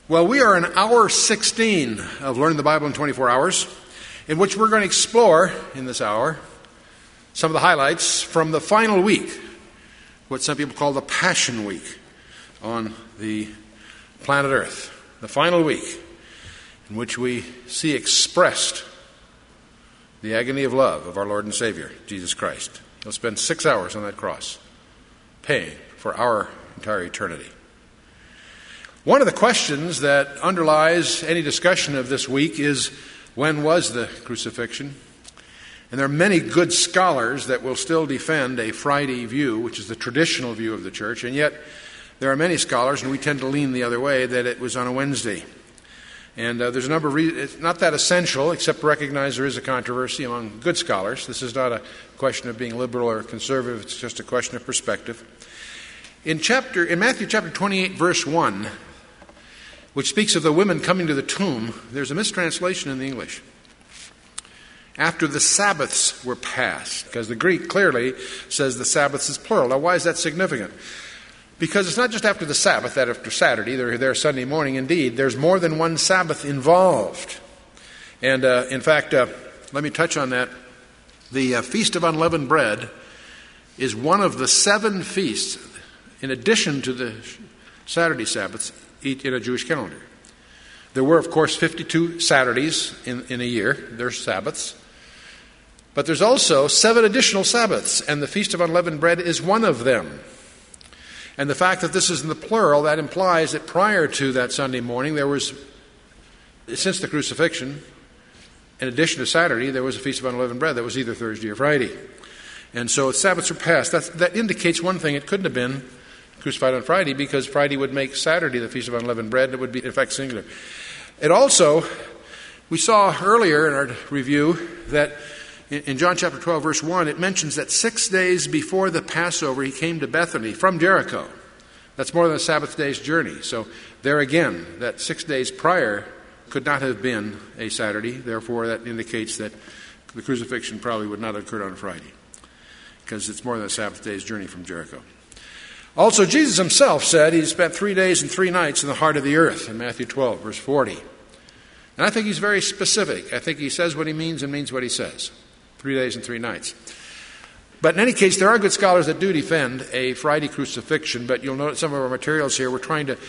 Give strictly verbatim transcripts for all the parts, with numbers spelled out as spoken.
Well, we are in hour sixteen of Learning the Bible in twenty-four hours, in which we're going to explore, in this hour, some of the highlights from the final week, what some people call the Passion Week on the planet Earth. The final week in which we see expressed the agony of love of our Lord and Savior, Jesus Christ. He'll spend six hours on that cross, paying for our entire eternity. One of the questions that underlies any discussion of this week is, when was the crucifixion? And there are many good scholars that will still defend a Friday view, which is the traditional view of the church, and yet there are many scholars, and we tend to lean the other way, that it was on a Wednesday. And uh, there's a number of reasons. It's not that essential, except to recognize there is a controversy among good scholars. This is not a question of being liberal or conservative. It's just a question of perspective. In chapter, in Matthew chapter twenty-eight, verse one, which speaks of the women coming to the tomb, there's a mistranslation in the English. After the Sabbaths were passed, because the Greek clearly says the Sabbaths is plural. Now, why is that significant? Because it's not just after the Sabbath, that after Saturday, they're there Sunday morning. Indeed, there's more than one Sabbath involved. And uh, in fact, uh, let me touch on that. The uh, Feast of Unleavened Bread is one of the seven feasts, in addition to the Saturday Sabbaths, in a Jewish calendar. There were, of course, fifty-two Saturdays in, in a year. There's Sabbaths. But there's also seven additional Sabbaths, and the Feast of Unleavened Bread is one of them. And the fact that this is in the plural, that implies that prior to that Sunday morning, there was, since the crucifixion, in addition to Saturday, there was a Feast of Unleavened Bread that was either Thursday or Friday. And so Sabbaths are passed. That's, that indicates one thing: it couldn't have been crucified on Friday, because Friday would make Saturday the Feast of Unleavened Bread, and it would be, in fact, singular. It also, we saw earlier in our review that in John chapter twelve, verse one, it mentions that six days before the Passover, he came to Bethany from Jericho. That's more than a Sabbath day's journey. So there again, that six days prior could not have been a Saturday. Therefore, that indicates that the crucifixion probably would not have occurred on a Friday, because it's more than a Sabbath day's journey from Jericho. Also, Jesus himself said he spent three days and three nights in the heart of the earth in Matthew twelve, verse forty. And I think he's very specific. I think he says what he means and means what he says. Three days and three nights. But in any case, there are good scholars that do defend a Friday crucifixion, but you'll note some of our materials here, we're trying to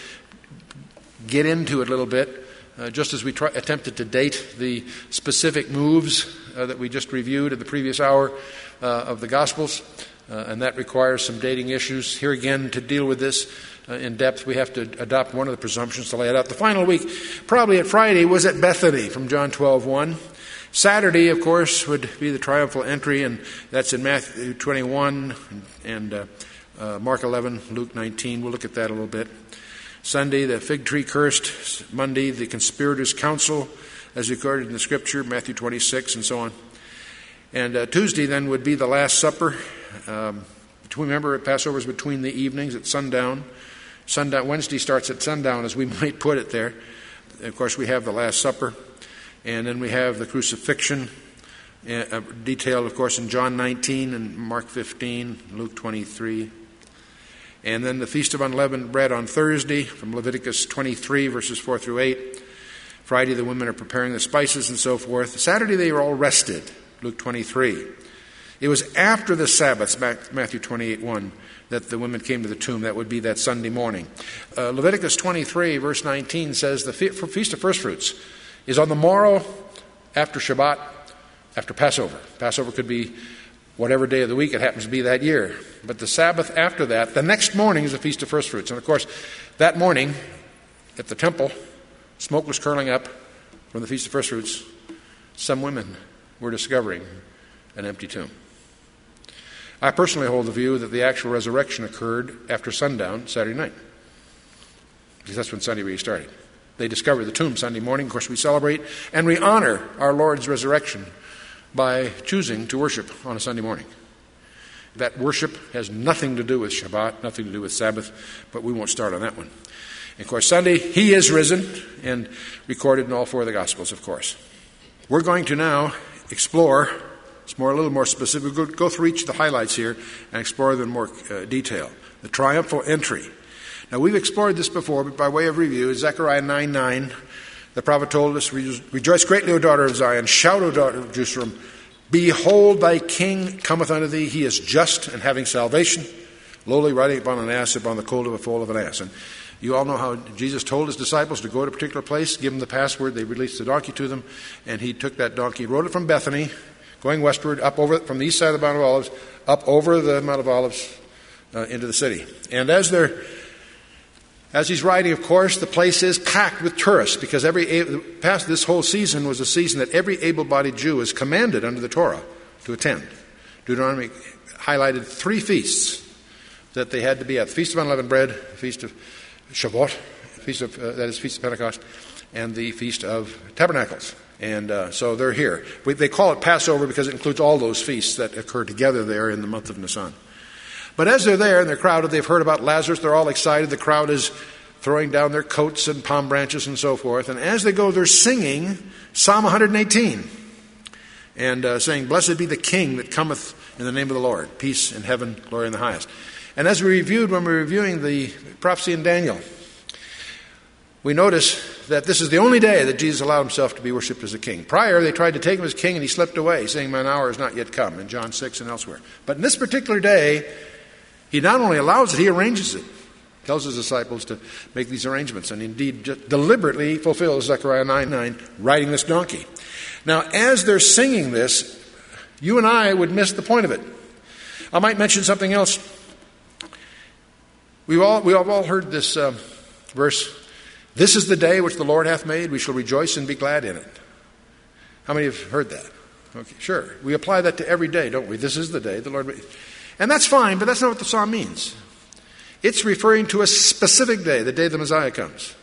get into it a little bit, uh, just as we try, attempted to date the specific moves uh, that we just reviewed in the previous hour uh, of the Gospels. Uh, and that requires some dating issues. Here again, to deal with this uh, in depth, we have to adopt one of the presumptions to lay it out. The final week, probably at Friday, was at Bethany from John twelve one. Saturday, of course, would be the triumphal entry, and that's in Matthew twenty-one and uh, uh, Mark eleven, Luke nineteen. We'll look at that a little bit. Sunday, the fig tree cursed. Monday, the conspirators' council, as recorded in the Scripture, Matthew twenty-six, and so on. And uh, Tuesday, then, would be the Last Supper. Um, remember, Passover is between the evenings at sundown. Sundown. Wednesday starts at sundown, as we might put it there. Of course, we have the Last Supper. And then we have the crucifixion, uh, detailed, of course, in John nineteen and Mark fifteen, Luke twenty-three. And then the Feast of Unleavened Bread on Thursday from Leviticus twenty-three, verses four through eight. Friday, the women are preparing the spices and so forth. Saturday, they were all rested, Luke twenty-three. It was after the Sabbaths, Matthew twenty-eight one, that the women came to the tomb. That would be that Sunday morning. Uh, Leviticus twenty-three, verse nineteen says the Feast of First Fruits is on the morrow after Shabbat, after Passover. Passover could be whatever day of the week it happens to be that year. But the Sabbath after that, the next morning, is the Feast of First Fruits. And of course, that morning at the temple, smoke was curling up from the Feast of First Fruits. Some women were discovering an empty tomb. I personally hold the view that the actual resurrection occurred after sundown Saturday night, because that's when Sunday really started. They discovered the tomb Sunday morning. Of course, we celebrate and we honor our Lord's resurrection by choosing to worship on a Sunday morning. That worship has nothing to do with Shabbat, nothing to do with Sabbath, but we won't start on that one. And of course, Sunday, He is risen, and recorded in all four of the Gospels, of course. We're going to now explore, it's more a little more specific, we'll go through each of the highlights here and explore them in more uh, detail. The triumphal entry. Now, we've explored this before, but by way of review, Zechariah nine nine, the prophet told us, "Rejoice greatly, O daughter of Zion. Shout, O daughter of Jerusalem. Behold, thy king cometh unto thee. He is just and having salvation, lowly riding upon an ass, upon the colt of a foal of an ass." And you all know how Jesus told his disciples to go to a particular place, give them the password, they released the donkey to them, and he took that donkey, rode it from Bethany, going westward, up over from the east side of the Mount of Olives, up over the Mount of Olives uh, into the city. And as they're As he's riding, of course, the place is packed with tourists, because every past this whole season was a season that every able-bodied Jew is commanded under the Torah to attend. Deuteronomy highlighted three feasts that they had to be at: the Feast of Unleavened Bread, the Feast of Shavuot, the Feast of uh, that is Feast of Pentecost, and the Feast of Tabernacles. And uh, so they're here. We, they call it Passover because it includes all those feasts that occur together there in the month of Nisan. But as they're there and they're crowded, they've heard about Lazarus, they're all excited. The crowd is throwing down their coats and palm branches and so forth. And as they go, they're singing Psalm one eighteen and uh, saying, "Blessed be the King that cometh in the name of the Lord. Peace in heaven, glory in the highest." And as we reviewed when we were reviewing the prophecy in Daniel, we notice that this is the only day that Jesus allowed himself to be worshipped as a king. Prior, they tried to take him as king and he slipped away, saying, "Mine hour is not yet come," in John six and elsewhere. But in this particular day, he not only allows it, he arranges it. Tells his disciples to make these arrangements, and indeed deliberately fulfills Zechariah nine nine, riding this donkey. Now, as they're singing this, you and I would miss the point of it. I might mention something else. We've all, we have all heard this uh, verse, "This is the day which the Lord hath made, we shall rejoice and be glad in it." How many have heard that? Okay, sure. We apply that to every day, don't we? This is the day the Lord made. And that's fine, but that's not what the psalm means. It's referring to a specific day, the day the Messiah comes.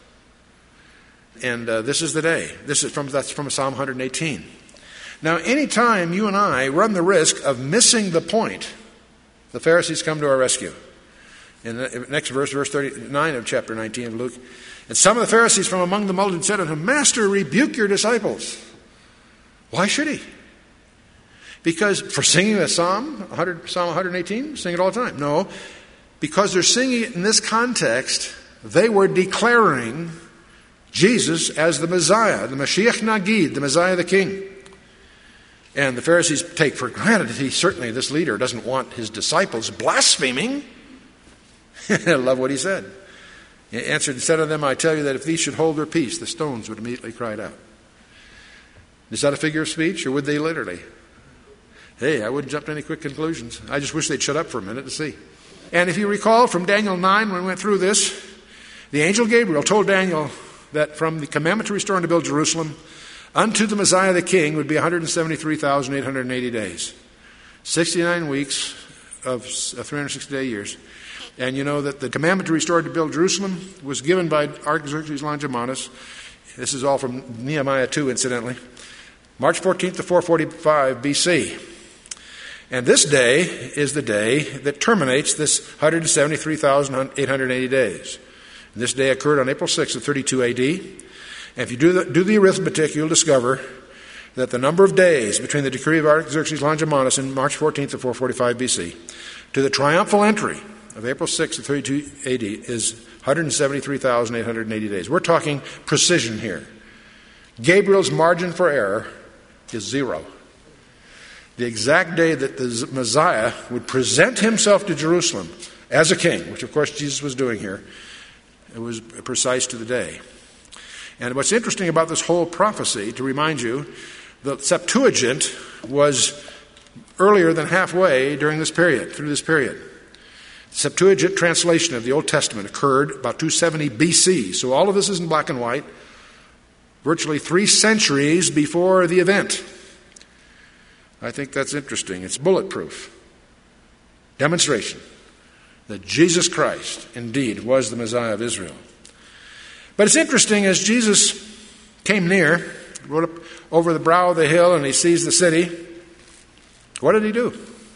And uh, this is the day. This is from that's from Psalm one eighteen. Now, any time you and I run the risk of missing the point, the Pharisees come to our rescue. In the next verse, verse thirty-nine of chapter nineteen of Luke, "And some of the Pharisees from among the multitude said unto him, Master, rebuke your disciples." Why should he? Because for singing the psalm, one hundred, Psalm one eighteen, sing it all the time. No, because they're singing it in this context, they were declaring Jesus as the Messiah, the Mashiach Nagid, the Messiah the King. And the Pharisees take for granted that he certainly, this leader, doesn't want his disciples blaspheming. I love what he said. He answered and said to them, "I tell you that if these should hold their peace, the stones would immediately cry out." Is that a figure of speech, or would they literally? Hey, I wouldn't jump to any quick conclusions. I just wish they'd shut up for a minute to see. And if you recall from Daniel nine, when we went through this, the angel Gabriel told Daniel that from the commandment to restore and to build Jerusalem unto the Messiah the King would be one hundred seventy-three thousand eight hundred eighty days. sixty-nine weeks of three hundred sixty-day years. And you know that the commandment to restore and to build Jerusalem was given by Artaxerxes Longimanus. This is all from Nehemiah two, incidentally. March fourteenth to four forty-five B C. And this day is the day that terminates this one hundred seventy-three thousand eight hundred eighty days. And this day occurred on April sixth of thirty-two A D. And if you do the, do the arithmetic, you'll discover that the number of days between the decree of Artaxerxes Longimanus in March fourteenth to four forty-five B C to the triumphal entry of April sixth of thirty-two A D is one hundred seventy-three thousand eight hundred eighty days. We're talking precision here. Gabriel's margin for error is zero. The exact day that the Messiah would present himself to Jerusalem as a king, which of course Jesus was doing here, it was precise to the day. And what's interesting about this whole prophecy, to remind you, the Septuagint was earlier than halfway during this period, through this period. The Septuagint translation of the Old Testament occurred about two seventy B C, so all of this is in black and white, virtually three centuries before the event. I think that's interesting. It's bulletproof. Demonstration that Jesus Christ indeed was the Messiah of Israel. But it's interesting, as Jesus came near, rode up over the brow of the hill, and he sees the city, what did he do?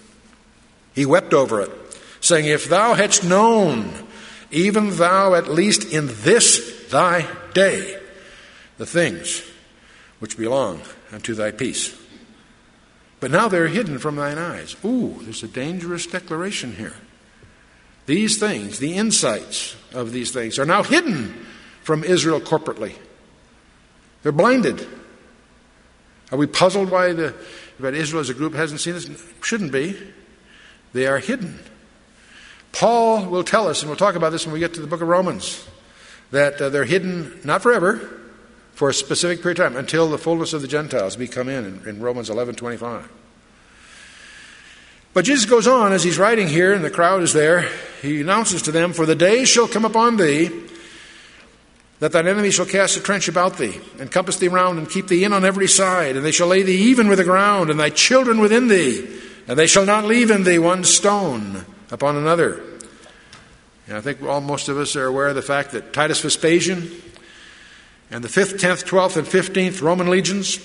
He wept over it, saying, "If thou hadst known, even thou at least in this thy day, the things which belong unto thy peace. But now they're hidden from thine eyes." Ooh, there's a dangerous declaration here. These things, the insights of these things, are now hidden from Israel corporately. They're blinded. Are we puzzled why the, that Israel as a group hasn't seen this? Shouldn't be. They are hidden. Paul will tell us, and we'll talk about this when we get to the book of Romans, that uh, they're hidden not forever, for a specific period of time, until the fullness of the Gentiles be come in, in, in Romans eleven twenty-five. But Jesus goes on as he's writing here, and the crowd is there. He announces to them, "For the day shall come upon thee, that thine enemy shall cast a trench about thee, and compass thee round, and keep thee in on every side. And they shall lay thee even with the ground, and thy children within thee, and they shall not leave in thee one stone upon another." And I think all, most of us are aware of the fact that Titus Vespasian and the fifth, tenth, twelfth, and fifteenth Roman legions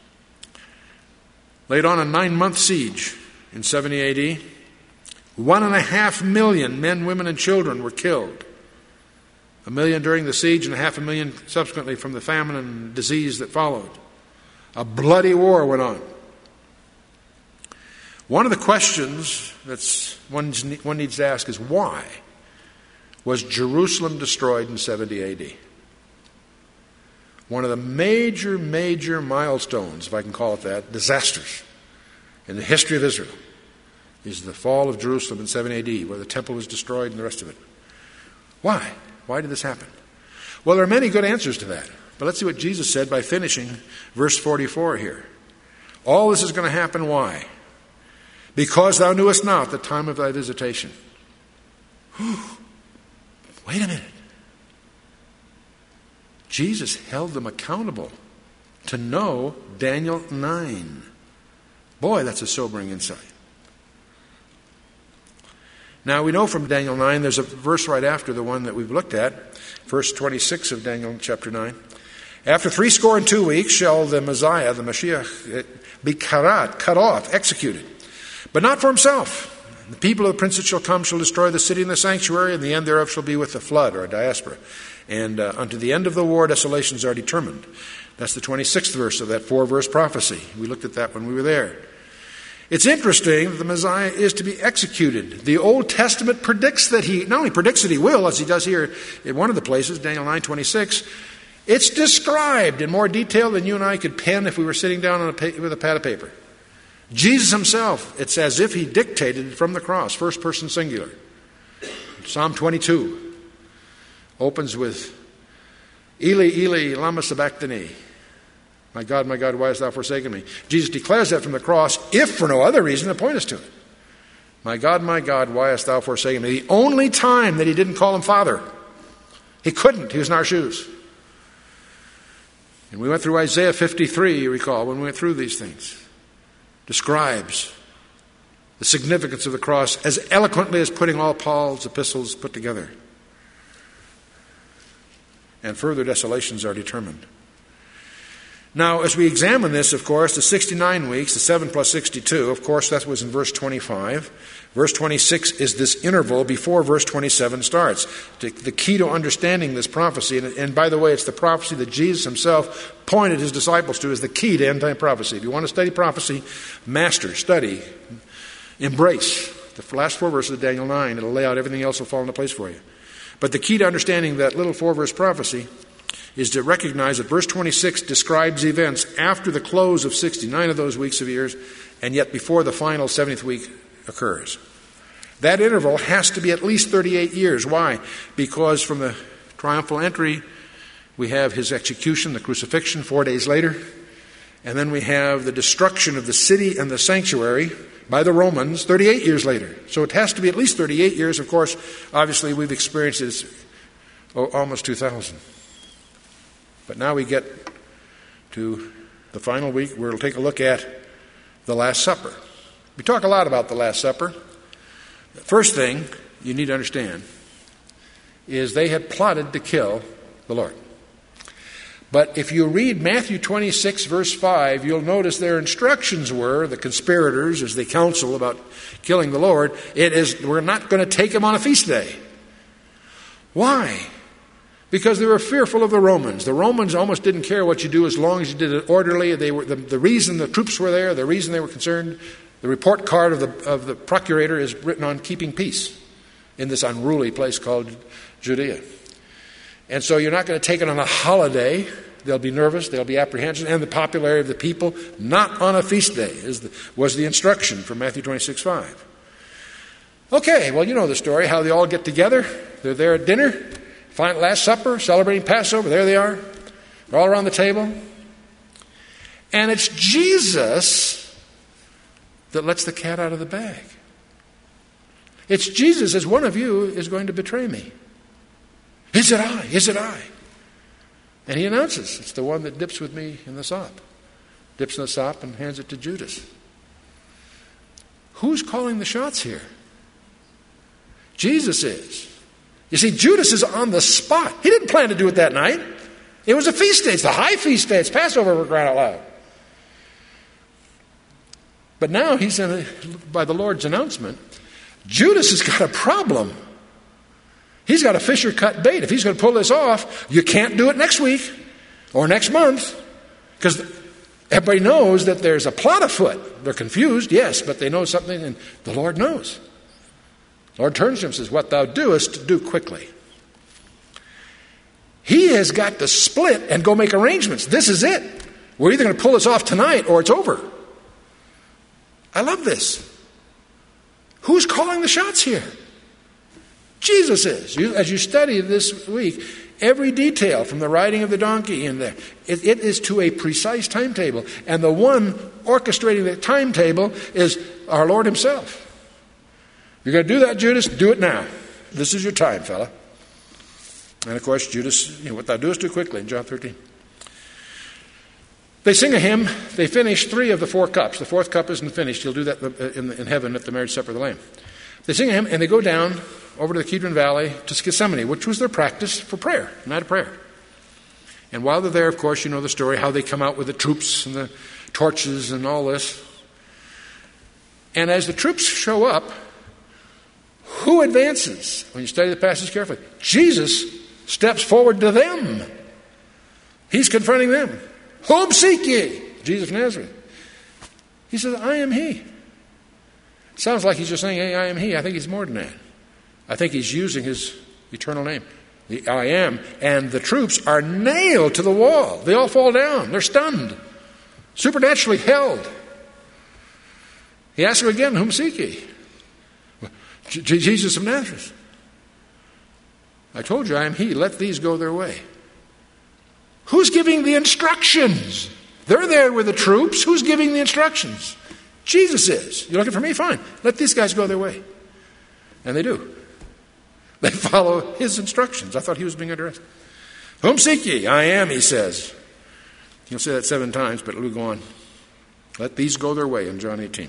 laid on a nine-month siege in seventy A D. One and a half million men, women, and children were killed. A million during the siege and a half a million subsequently from the famine and disease that followed. A bloody war went on. One of the questions that one needs to ask is, why was Jerusalem destroyed in seventy A D? One of the major, major milestones, if I can call it that, disasters in the history of Israel, is the fall of Jerusalem in seventy A D, where the temple was destroyed and the rest of it. Why? Why did this happen? Well, there are many good answers to that. But let's see what Jesus said by finishing verse forty-four here. All this is going to happen, why? Because thou knewest not the time of thy visitation. Whew. Wait a minute. Jesus held them accountable to know Daniel nine. Boy, that's a sobering insight. Now, we know from Daniel nine, there's a verse right after the one that we've looked at, verse twenty-six of Daniel chapter nine. After three score and two weeks shall the Messiah, the Mashiach, be karat, cut off, executed, but not for himself. The people of the prince that shall come shall destroy the city and the sanctuary, and the end thereof shall be with the flood, or a diaspora. And uh, unto the end of the war, desolations are determined. That's the twenty-sixth verse of that four-verse prophecy. We looked at that when we were there. It's interesting that the Messiah is to be executed. The Old Testament predicts that he, not only predicts that he will, as he does here in one of the places, Daniel nine twenty-six, it's described in more detail than you and I could pen if we were sitting down on a pa- with a pad of paper. Jesus himself, it's as if he dictated from the cross, first person singular. Psalm twenty-two opens with, Eli, Eli, lama sabachthani. My God, my God, why hast thou forsaken me? Jesus declares that from the cross, if for no other reason to point us to it. My God, my God, why hast thou forsaken me? The only time that he didn't call him Father. He couldn't. He was in our shoes. And we went through Isaiah fifty-three, you recall, when we went through these things. Describes the significance of the cross as eloquently as putting all Paul's epistles put together. And further desolations are determined. Now, as we examine this, of course, the sixty-nine weeks, the seven plus sixty-two, of course, that was in verse twenty-five. Verse twenty-six is this interval before verse twenty-seven starts. The key to understanding this prophecy, and, and by the way, it's the prophecy that Jesus himself pointed his disciples to as the key to end-time prophecy. If you want to study prophecy, master, study, embrace the last four verses of Daniel nine. It'll lay out everything else will fall into place for you. But the key to understanding that little four-verse prophecy is to recognize that verse twenty-six describes events after the close of sixty-nine of those weeks of years, and yet before the final seventieth week occurs. That interval has to be at least thirty-eight years. Why? Because from the triumphal entry, we have his execution, the crucifixion, four days later, and then we have the destruction of the city and the sanctuary by the Romans thirty-eight years later. So it has to be at least thirty-eight years. Of course, obviously we've experienced it oh, almost two thousand. But now we get to the final week where we'll take a look at the Last Supper. We talk a lot about the Last Supper. The first thing you need to understand is they had plotted to kill the Lord. But if you read Matthew twenty-six, verse five, you'll notice their instructions were, the conspirators, as they counsel about killing the Lord, it is, we're not going to take him on a feast day. Why? Because they were fearful of the Romans. The Romans almost didn't care what you do as long as you did it orderly. They were the, the reason the troops were there, the reason they were concerned, the report card of the of the procurator is written on keeping peace. in this unruly place called Judea. And so you're not going to take it on a holiday. They'll be nervous, there'll be apprehension, and the popularity of the people, not on a feast day, is the, was the instruction from Matthew twenty-six five. Okay, well, you know the story, how they all get together. They're there at dinner, final Last Supper, celebrating Passover. There they are. They're all around the table. And it's Jesus that lets the cat out of the bag. It's Jesus, as one of you is going to betray me. Is it I? Is it I? And he announces, it's the one that dips with me in the sop. Dips in the sop and hands it to Judas. Who's calling the shots here? Jesus is. You see, Judas is on the spot. He didn't plan to do it that night. It was a feast day. It's the high feast day. It's Passover, for crying out loud. But now he's in a, by the Lord's announcement, Judas has got a problem. He's got a Fisher cut bait. If he's going to pull this off, you can't do it next week or next month, because everybody knows that there's a plot afoot. They're confused, yes, but they know something, and the Lord knows. The Lord turns to him and says, what thou doest, do quickly. He has got to split and go make arrangements. This is it. We're either going to pull this off tonight or it's over. I love this. Who's calling the shots here? Jesus is. You, as you study this week, every detail from the riding of the donkey in there, it, it is to a precise timetable. And the one orchestrating the timetable is our Lord himself. You're going to do that, Judas? Do it now. This is your time, fella. And of course, Judas, you know, what thou doest, do quickly in John thirteen. They sing a hymn. They finish three of the four cups. The fourth cup isn't finished. He'll do that in, in heaven at the marriage supper of the Lamb. They sing a hymn, and they go down over to the Kidron Valley to Gethsemane, which was their practice for prayer, night of prayer. And while they're there, of course, you know the story, how they come out with the troops and the torches and all this. And as the troops show up, who advances? When you study the passage carefully, Jesus steps forward to them. He's confronting them. Whom seek ye? Jesus of Nazareth. He says, I am he. Sounds like he's just saying, hey, I am he. I think he's more than that. I think he's using his eternal name. The I am. And the troops are nailed to the wall. They all fall down. They're stunned. Supernaturally held. He asks them again, whom seek ye? J- Jesus of Nazareth. I told you I am he. Let these go their way. Who's giving the instructions? They're there with the troops. Who's giving the instructions? Jesus is. You're looking for me? Fine. Let these guys go their way. And they do. They follow his instructions. I thought he was being addressed. Whom seek ye? I am, he says. He'll say that seven times, but we'll go on. Let these go their way in John eighteen.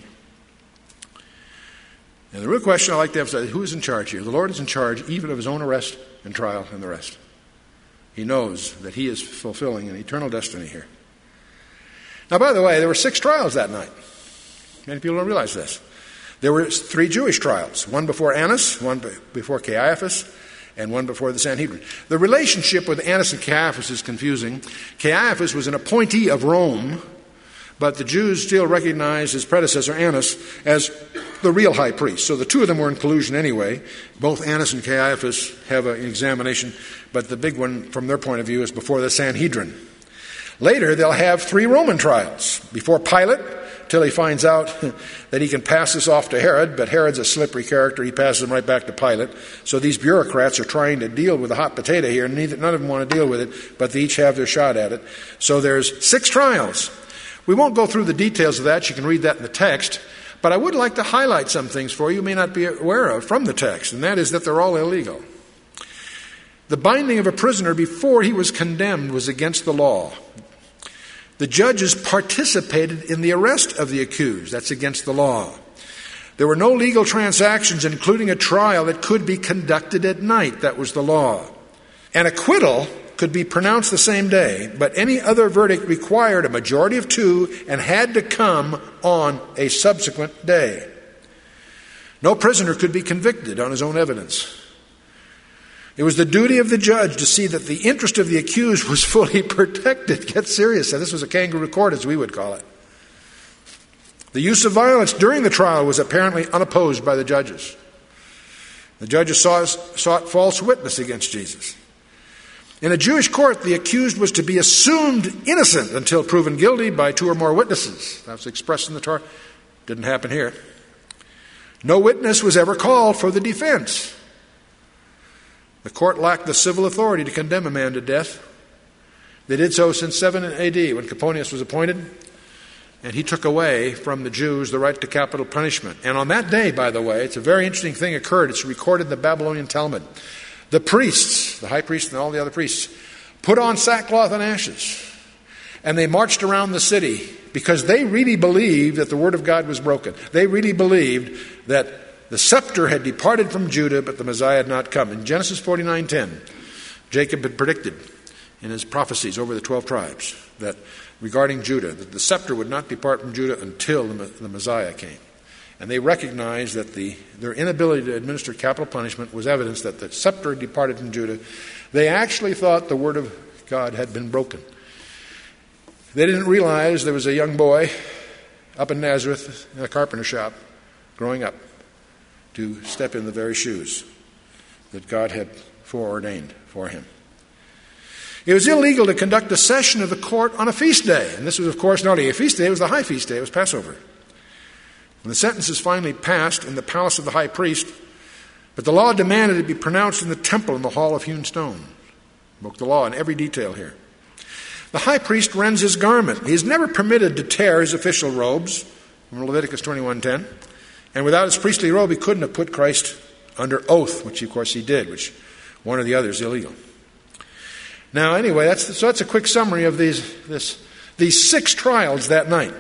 And the real question I like to emphasize is, who is in charge here? The Lord is in charge even of his own arrest and trial and the rest. He knows that he is fulfilling an eternal destiny here. Now, by the way, there were six trials that night. Many people don't realize this. There were three Jewish trials, one before Annas, one before Caiaphas, and one before the Sanhedrin. The relationship with Annas and Caiaphas is confusing. Caiaphas was an appointee of Rome, but the Jews still recognized his predecessor, Annas, as the real high priest. So the two of them were in collusion anyway. Both Annas and Caiaphas have an examination, but the big one from their point of view is before the Sanhedrin. Later, they'll have three Roman trials. Before Pilate, till he finds out that he can pass this off to Herod, but Herod's a slippery character. He passes them right back to Pilate. So these bureaucrats are trying to deal with the hot potato here, and neither, none of them want to deal with it, but they each have their shot at it. So there's six trials. We won't go through the details of that. You can read that in the text. But I would like to highlight some things for you you may not be aware of from the text, and that is that they're all illegal. The binding of a prisoner before he was condemned was against the law. The judges participated in the arrest of the accused. That's against the law. There were no legal transactions, including a trial that could be conducted at night. That was the law. An acquittal could be pronounced the same day, but any other verdict required a majority of two and had to come on a subsequent day. No prisoner could be convicted on his own evidence. It was the duty of the judge to see that the interest of the accused was fully protected. Get serious. This was a kangaroo court, as we would call it. The use of violence during the trial was apparently unopposed by the judges. The judges sought, sought false witness against Jesus. In a Jewish court, the accused was to be assumed innocent until proven guilty by two or more witnesses. That was expressed in the Torah. Didn't happen here. No witness was ever called for the defense. The court lacked the civil authority to condemn a man to death. They did so since seven A D when Coponius was appointed, and he took away from the Jews the right to capital punishment. And on that day, by the way, it's a very interesting thing occurred. It's recorded in the Babylonian Talmud. The priests, the high priest and all the other priests, put on sackcloth and ashes, and they marched around the city because they really believed that the word of God was broken. They really believed that the scepter had departed from Judah, but the Messiah had not come. In Genesis forty-nine ten, Jacob had predicted in his prophecies over the twelve tribes that regarding Judah, that the scepter would not depart from Judah until the, the Messiah came. And they recognized that the, their inability to administer capital punishment was evidence that the scepter had departed from Judah. They actually thought the word of God had been broken. They didn't realize there was a young boy up in Nazareth in a carpenter shop growing up to step in the very shoes that God had foreordained for him. It was illegal to conduct a session of the court on a feast day. And this was, of course, not only a feast day, it was the high feast day. It was Passover. When the sentence is finally passed in the palace of the high priest, but the law demanded it be pronounced in the temple in the hall of hewn stone. Broke the law in every detail here. The high priest rends his garment. He is never permitted to tear his official robes, from Leviticus twenty-one ten. And without his priestly robe, he couldn't have put Christ under oath, which of course he did, which one or the other is illegal. Now, anyway, that's so that's a quick summary of these this, these six trials that night.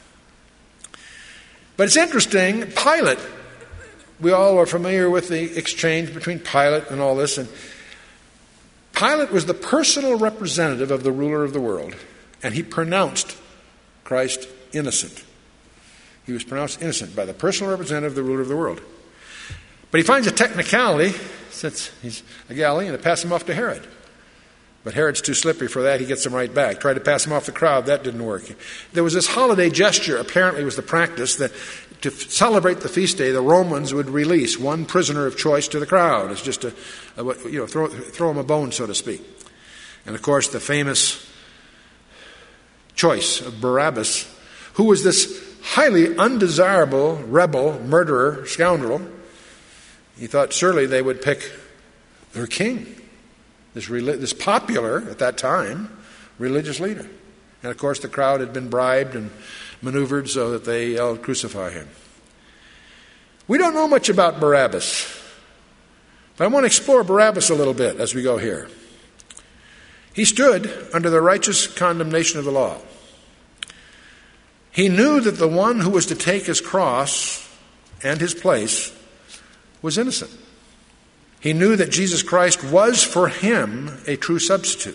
But it's interesting, Pilate, we all are familiar with the exchange between Pilate and all this, and Pilate was the personal representative of the ruler of the world, and he pronounced Christ innocent. He was pronounced innocent by the personal representative of the ruler of the world. But he finds a technicality, since he's a Galilean, to pass him off to Herod. But Herod's too slippery for that. He gets him right back. Tried to pass him off the crowd. That didn't work. There was this holiday gesture, apparently was the practice, that to celebrate the feast day, the Romans would release one prisoner of choice to the crowd. It's just a, a you know, throw, throw him a bone, so to speak. And, of course, the famous choice of Barabbas, who was this highly undesirable rebel, murderer, scoundrel. He thought surely they would pick their king. This, this popular, at that time, religious leader. And, of course, the crowd had been bribed and maneuvered so that they yelled, "Crucify him." We don't know much about Barabbas, but I want to explore Barabbas a little bit as we go here. He stood under the righteous condemnation of the law. He knew that the one who was to take his cross and his place was innocent. He knew that Jesus Christ was for him a true substitute.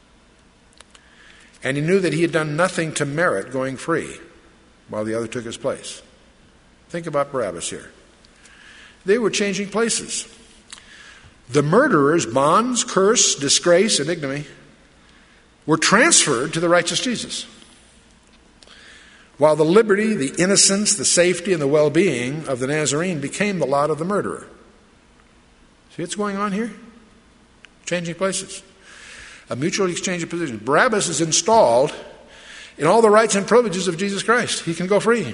And he knew that he had done nothing to merit going free while the other took his place. Think about Barabbas here. They were changing places. The murderers, bonds, curse, disgrace, and ignominy were transferred to the righteous Jesus, while the liberty, the innocence, the safety, and the well-being of the Nazarene became the lot of the murderer. See what's going on here? Changing places. A mutual exchange of positions. Barabbas is installed in all the rights and privileges of Jesus Christ. He can go free.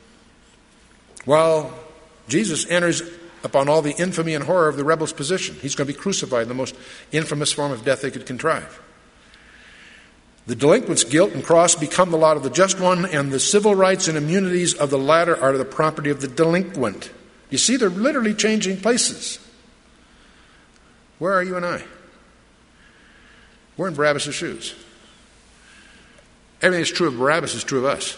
While Jesus enters upon all the infamy and horror of the rebel's position. He's going to be crucified in the most infamous form of death they could contrive. The delinquent's guilt and cross become the lot of the just one, and the civil rights and immunities of the latter are the property of the delinquent. You see, they're literally changing places. Where are you and I? We're in Barabbas' shoes. Everything that's true of Barabbas is true of us.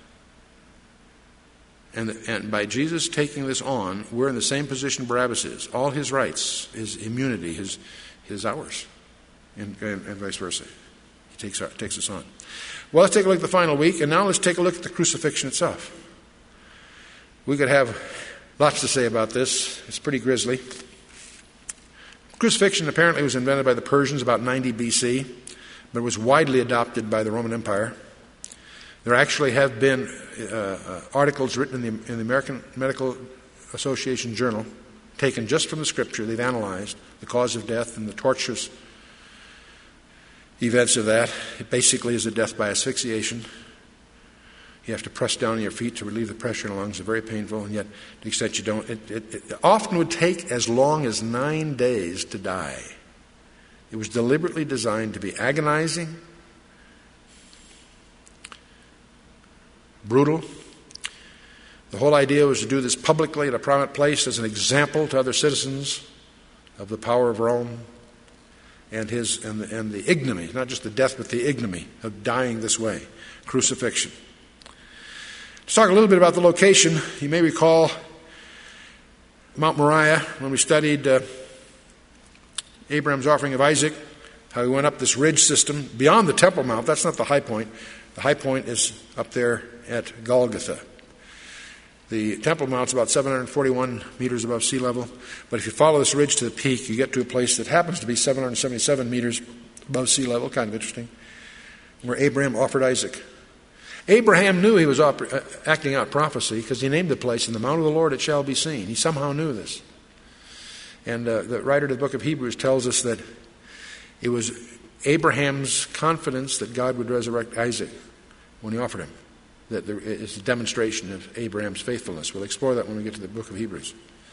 And, and by Jesus taking this on, we're in the same position Barabbas is. All his rights, his immunity, his, his ours, and, and, and vice versa. He takes, our, takes us on. Well, let's take a look at the final week, and now let's take a look at the crucifixion itself. We could have lots to say about this. It's pretty grisly. Crucifixion apparently was invented by the Persians about ninety B C, but it was widely adopted by the Roman Empire. There actually have been uh, uh, articles written in the, in the American Medical Association Journal taken just from the Scripture. They've analyzed the cause of death and the torturous events of that. It basically is a death by asphyxiation. You have to press down on your feet to relieve the pressure in the lungs. It's very painful, and yet to the extent you don't, it, it, it often would take as long as nine days to die. It was deliberately designed to be agonizing, brutal. The whole idea was to do this publicly at a prominent place as an example to other citizens of the power of Rome and his and the, and the ignominy, not just the death, but the ignominy of dying this way, crucifixion. Let's talk a little bit about the location. You may recall Mount Moriah when we studied uh, Abraham's offering of Isaac, how he went up this ridge system beyond the Temple Mount. That's not the high point. The high point is up there at Golgotha. The Temple Mount's about seven hundred forty-one meters above sea level, but if you follow this ridge to the peak, you get to a place that happens to be seven hundred seventy-seven meters above sea level, kind of interesting, where Abraham offered Isaac. Abraham knew he was op- acting out prophecy because he named the place, "In the mount of the Lord it shall be seen." He somehow knew this. And uh, the writer of the book of Hebrews tells us that it was Abraham's confidence that God would resurrect Isaac when he offered him. That there is a demonstration of Abraham's faithfulness. We'll explore that when we get to the book of Hebrews.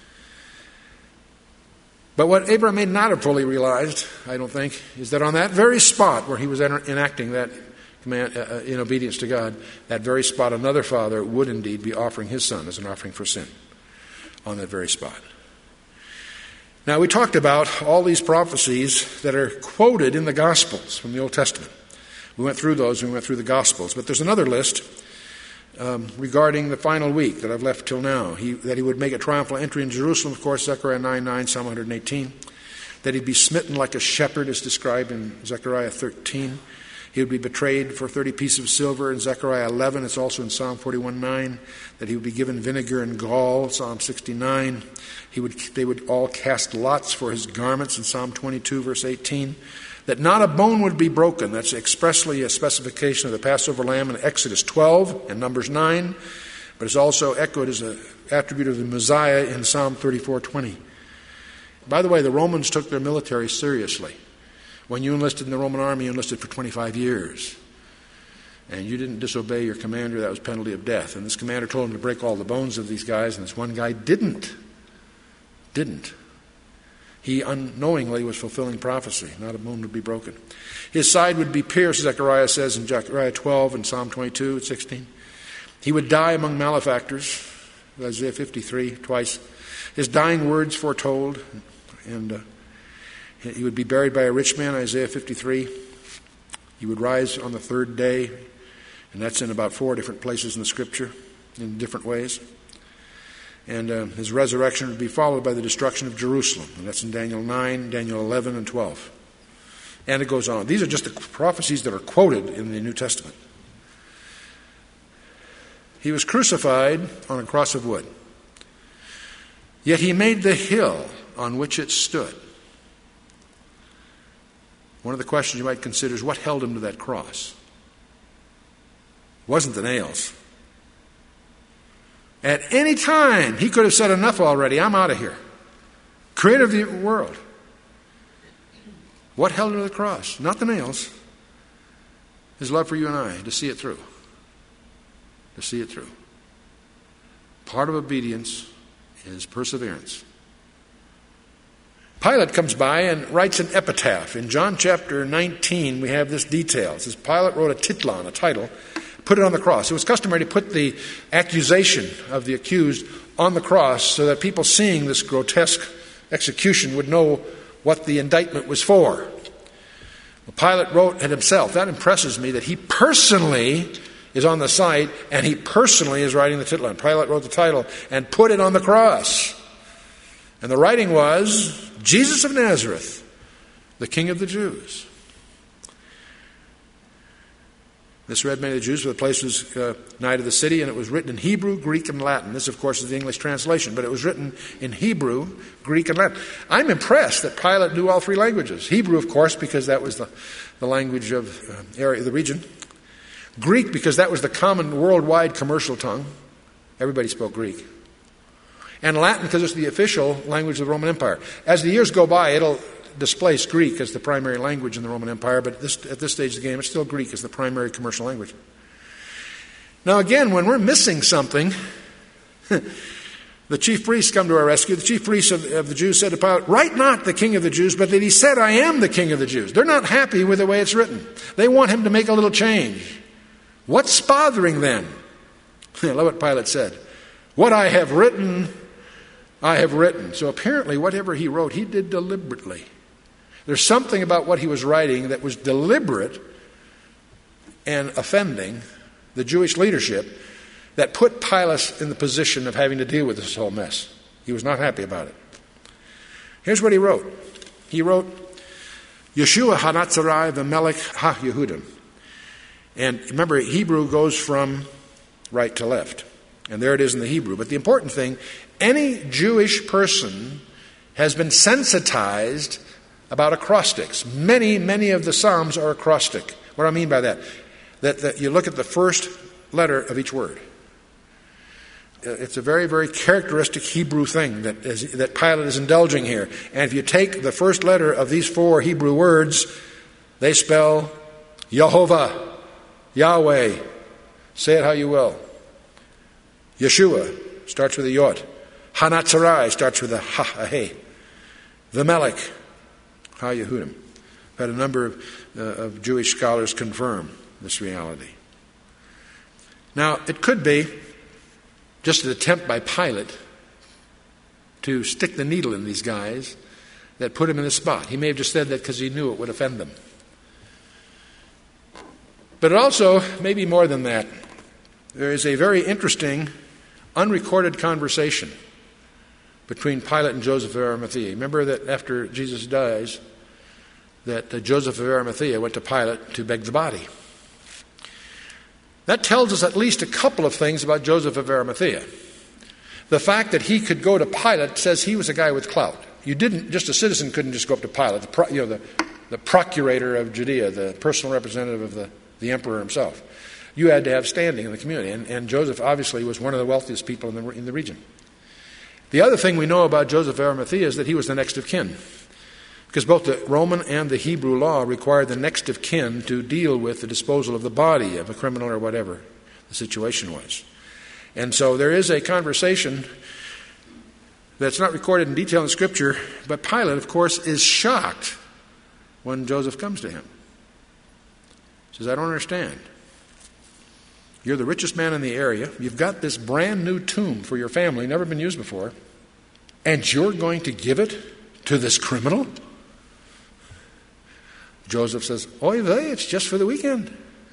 But what Abraham may not have fully realized, I don't think, is that on that very spot where he was enacting that command uh, in obedience to God, that very spot, another father would indeed be offering his son as an offering for sin on that very spot. Now, we talked about all these prophecies that are quoted in the Gospels from the Old Testament. We went through those when we went through the Gospels. But there's another list um, regarding the final week that I've left till now. He, that he would make a triumphal entry in Jerusalem, of course, Zechariah nine nine, Psalm one eighteen. That he'd be smitten like a shepherd, as described in Zechariah thirteen. He would be betrayed for thirty pieces of silver in Zechariah eleven. It's also in Psalm forty-one nine. That he would be given vinegar and gall, Psalm sixty-nine. He would, they would all cast lots for his garments in Psalm twenty-two, verse eighteen. That not a bone would be broken. That's expressly a specification of the Passover lamb in Exodus twelve and Numbers nine. But it's also echoed as an attribute of the Messiah in Psalm thirty-four twenty. By the way, the Romans took their military seriously. When you enlisted in the Roman army, you enlisted for twenty-five years. And you didn't disobey your commander, that was penalty of death. And this commander told him to break all the bones of these guys, and this one guy didn't. Didn't. He unknowingly was fulfilling prophecy. Not a bone would be broken. His side would be pierced, Zechariah says in Zechariah twelve and Psalm twenty-two and sixteen. He would die among malefactors, Isaiah fifty-three, twice. His dying words foretold, and uh, he would be buried by a rich man, Isaiah fifty-three. He would rise on the third day, and that's in about four different places in the Scripture, in different ways. And uh, his resurrection would be followed by the destruction of Jerusalem. And that's in Daniel nine, Daniel eleven, and twelve. And it goes on. These are just the prophecies that are quoted in the New Testament. He was crucified on a cross of wood. Yet he made the hill on which it stood. One of the questions you might consider is what held him to that cross? It wasn't the nails. At any time, he could have said, enough already, I'm out of here. Creator of the world. What held him to the cross? Not the nails. His love for you and I, to see it through. To see it through. Part of obedience is perseverance. Pilate comes by and writes an epitaph. In John chapter nineteen, we have this detail. It says, Pilate wrote a titlon, a title, put it on the cross. It was customary to put the accusation of the accused on the cross so that people seeing this grotesque execution would know what the indictment was for. Well, Pilate wrote it himself. That impresses me that he personally is on the site and he personally is writing the titlon. Pilate wrote the title and put it on the cross. And the writing was, Jesus of Nazareth, the King of the Jews. This read many of the Jews, for the place was uh, nigh to the city, and it was written in Hebrew, Greek, and Latin. This, of course, is the English translation, but it was written in Hebrew, Greek, and Latin. I'm impressed that Pilate knew all three languages. Hebrew, of course, because that was the, the language of uh, area, the region. Greek, because that was the common worldwide commercial tongue. Everybody spoke Greek. and Latin because it's the official language of the Roman Empire. As the years go by, it'll displace Greek as the primary language in the Roman Empire, but at this, at this stage of the game, it's still Greek as the primary commercial language. Now again, when we're missing something, the chief priests come to our rescue. The chief priests of, of the Jews said to Pilate, "Write not the king of the Jews, but that he said, I am the king of the Jews." They're not happy with the way it's written. They want him to make a little change. What's bothering them? I love what Pilate said. "What I have written, I have written." So apparently whatever he wrote, he did deliberately. There's something about what he was writing that was deliberate and offending the Jewish leadership that put Pilate in the position of having to deal with this whole mess. He was not happy about it. Here's what he wrote. He wrote, "Yeshua HaNatzari v'melech ha-Yehudim." And remember, Hebrew goes from right to left. And there it is in the Hebrew. But the important thing, any Jewish person has been sensitized about acrostics. Many, many of the Psalms are acrostic. What do I mean by that? That, that you look at the first letter of each word. It's a very, very characteristic Hebrew thing that, is, that Pilate is indulging here. And if you take the first letter of these four Hebrew words, they spell Yehovah, Yahweh. Say it how you will. Yeshua starts with a yod. HaNatzari starts with a ha, a hey. The Melech, ha-Yehudim. I've had a number of, uh, of Jewish scholars confirm this reality. Now, it could be just an attempt by Pilate to stick the needle in these guys that put him in this spot. He may have just said that because he knew it would offend them. But it also may be more than that. There is a very interesting, unrecorded conversation between Pilate and Joseph of Arimathea. Remember that after Jesus dies, that uh, Joseph of Arimathea went to Pilate to beg the body. That tells us at least a couple of things about Joseph of Arimathea. The fact that he could go to Pilate says he was a guy with clout. You didn't, just a citizen couldn't just go up to Pilate, the pro, you know, the, the procurator of Judea, the personal representative of the, the emperor himself. You had to have standing in the community, and, and Joseph obviously was one of the wealthiest people in the, in the region. The other thing we know about Joseph of Arimathea is that he was the next of kin, because both the Roman and the Hebrew law required the next of kin to deal with the disposal of the body of a criminal or whatever the situation was. And so there is a conversation that's not recorded in detail in Scripture, but Pilate, of course, is shocked when Joseph comes to him. He says, "I don't understand. You're the richest man in the area. You've got this brand new tomb for your family, never been used before, and you're going to give it to this criminal?" Joseph says, "Oy vey, it's just for the weekend."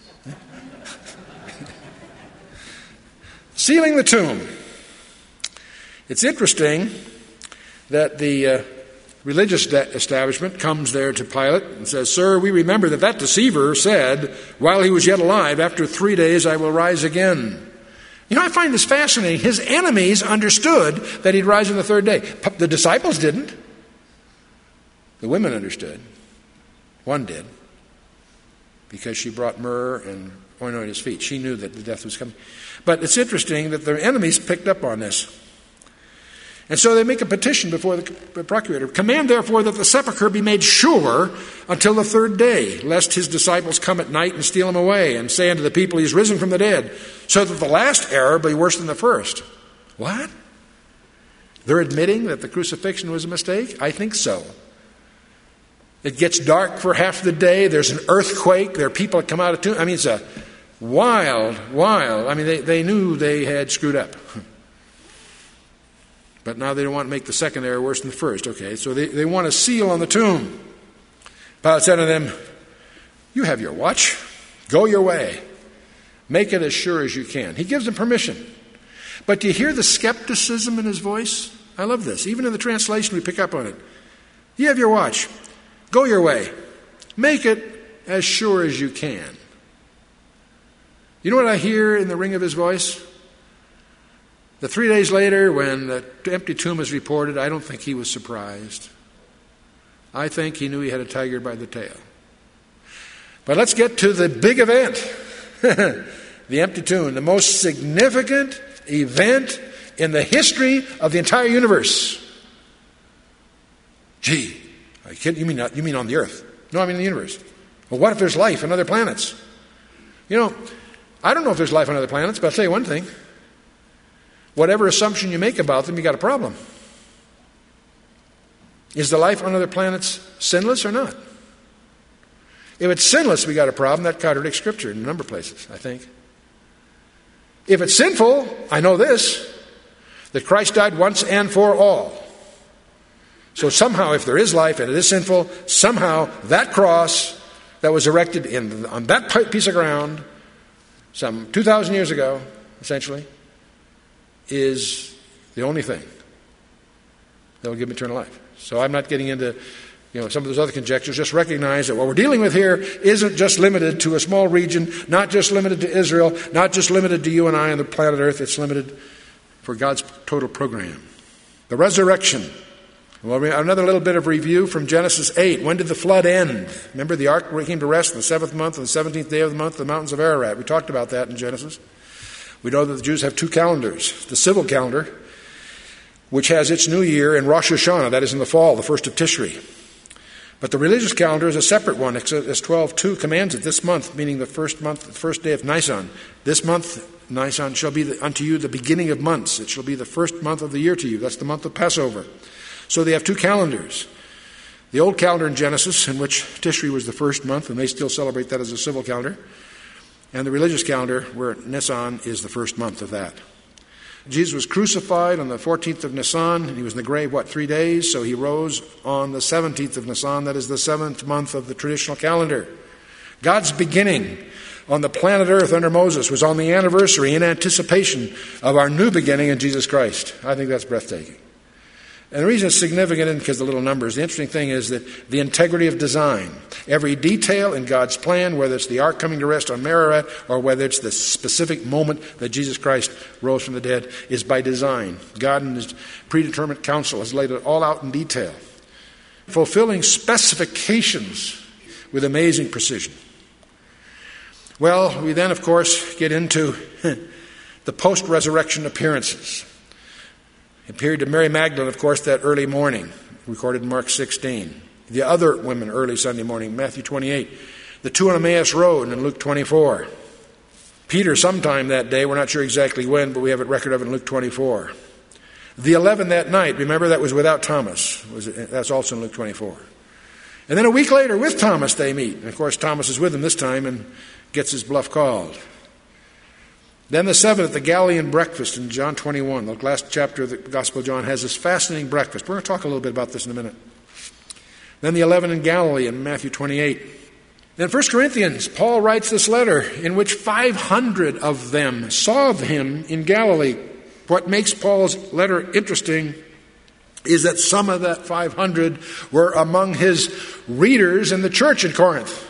Sealing the tomb. It's interesting that the uh, religious establishment comes there to Pilate and says, "Sir, we remember that that deceiver said, while he was yet alive, after three days I will rise again." You know, I find this fascinating. His enemies understood that he'd rise on the third day. The disciples didn't. The women understood. One did, because she brought myrrh and ointment on his feet. She knew that the death was coming. But it's interesting that their enemies picked up on this. And so they make a petition before the procurator. "Command, therefore, that the sepulchre be made sure until the third day, lest his disciples come at night and steal him away, and say unto the people, He is risen from the dead, so that the last error be worse than the first." What? They're admitting that the crucifixion was a mistake? I think so. It gets dark for half the day. There's an earthquake. There are people that come out of tomb. I mean, it's a wild, wild. I mean, they, they knew they had screwed up. But now they don't want to make the second error worse than the first. Okay, so they, they want a seal on the tomb. Pilate said to them, "You have your watch. Go your way. Make it as sure as you can." He gives them permission. But do you hear the skepticism in his voice? I love this. Even in the translation, we pick up on it. You have your watch. Go your way. Make it as sure as you can. You know what I hear in the ring of his voice? The three days later, when the empty tomb is reported, I don't think he was surprised. I think he knew he had a tiger by the tail. But let's get to the big event. The empty tomb, the most significant event in the history of the entire universe. Gee, are you kidding? You mean, you mean on the earth? No, I mean in the universe. Well, what if there's life on other planets? You know, I don't know if there's life on other planets, but I'll tell you one thing. Whatever assumption you make about them, you got a problem. Is the life on other planets sinless or not? If it's sinless, we got a problem. That contradicts Scripture in a number of places, I think. If it's sinful, I know this, that Christ died once and for all. So somehow, if there is life and it is sinful, somehow that cross that was erected in, on that piece of ground some two thousand years ago, essentially, is the only thing that will give eternal life. So I'm not getting into you know, some of those other conjectures. Just recognize that what we're dealing with here isn't just limited to a small region, not just limited to Israel, not just limited to you and I on the planet Earth. It's limited for God's total program. The resurrection. Well, another little bit of review from Genesis eight. When did the flood end? Remember, the ark came to rest in the seventh month and the seventeenth day of the month, the mountains of Ararat. We talked about that in Genesis. We know that the Jews have two calendars. The civil calendar, which has its new year in Rosh Hashanah, that is in the fall, the first of Tishri. But the religious calendar is a separate one. Exodus twelve two commands it this month, meaning the first month, the first day of Nisan. This month, Nisan, shall be the, unto you the beginning of months. It shall be the first month of the year to you. That's the month of Passover. So they have two calendars. The old calendar in Genesis, in which Tishri was the first month, and they still celebrate that as a civil calendar. And the religious calendar, where Nisan is the first month of that. Jesus was crucified on the fourteenth of Nisan, and he was in the grave, what, three days? So he rose on the seventeenth of Nisan, that is the seventh month of the traditional calendar. God's beginning on the planet Earth under Moses was on the anniversary in anticipation of our new beginning in Jesus Christ. I think that's breathtaking. And the reason it's significant isn't because of the little numbers. The interesting thing is that the integrity of design, every detail in God's plan, whether it's the ark coming to rest on Ararat or whether it's the specific moment that Jesus Christ rose from the dead, is by design. God in his predetermined counsel has laid it all out in detail, fulfilling specifications with amazing precision. Well, we then, of course, get into the post-resurrection appearances. He appeared to Mary Magdalene, of course, that early morning, recorded in Mark sixteen. The other women early Sunday morning, Matthew twenty-eight. The two on Emmaus Road in Luke twenty-four. Peter sometime that day, we're not sure exactly when, but we have a record of it in Luke twenty-four. The eleven that night, remember, that was without Thomas. That's also in Luke twenty-four. And then a week later, with Thomas, they meet. And of course, Thomas is with him this time and gets his bluff called. Then the seventh at the Galilean breakfast in John twenty-one. The last chapter of the Gospel of John has this fascinating breakfast. We're going to talk a little bit about this in a minute. Then the eleven in Galilee in Matthew twenty-eight. Then First Corinthians, Paul writes this letter in which five hundred of them saw him in Galilee. What makes Paul's letter interesting is that some of that five hundred were among his readers in the church in Corinth.